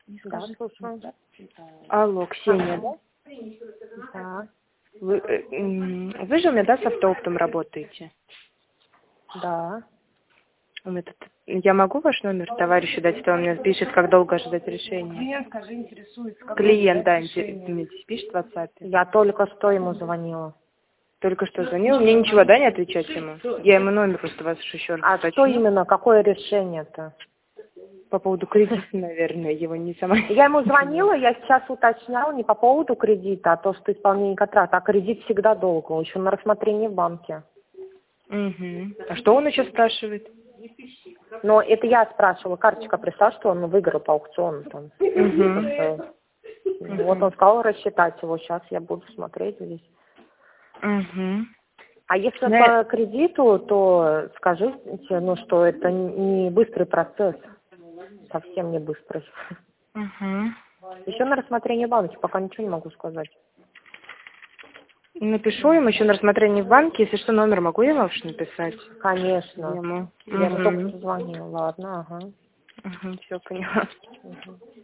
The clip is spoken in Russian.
Да, слушаю. Алло, Ксения, да? Да, Вы же у меня, да, с автооптом работаете? да. Я могу ваш номер товарищу дать, то он мне пишет, как долго ожидать решения. Клиент, скажи, интересуется, как Клиент, да, решение. пишет в WhatsApp. Я только что ему звонила. Только что звонил, мне ничего, да, не отвечать ему? Я ему номер просто вас еще раз А уточню. что именно, какое решение-то? По поводу кредита, наверное, его не сама. Я ему звонила, я сейчас уточняла не по поводу кредита, а то, что исполнение контракта, а кредит всегда долго, он еще на рассмотрении в банке. Угу. А что он еще спрашивает? Но это я спрашивала, карточка пришла, что он выиграл по аукциону там. Вот он сказал рассчитать его, сейчас я буду смотреть здесь. Угу. А если по кредиту, то скажите, ну, что это не быстрый процесс, совсем не быстрый. Угу. Еще на рассмотрение банки, пока ничего не могу сказать. Напишу ему еще на рассмотрение в банке, если что, номер могу я ваш написать? Конечно. Ему. Я ему только что звонила, ладно, ага. Все, поняла.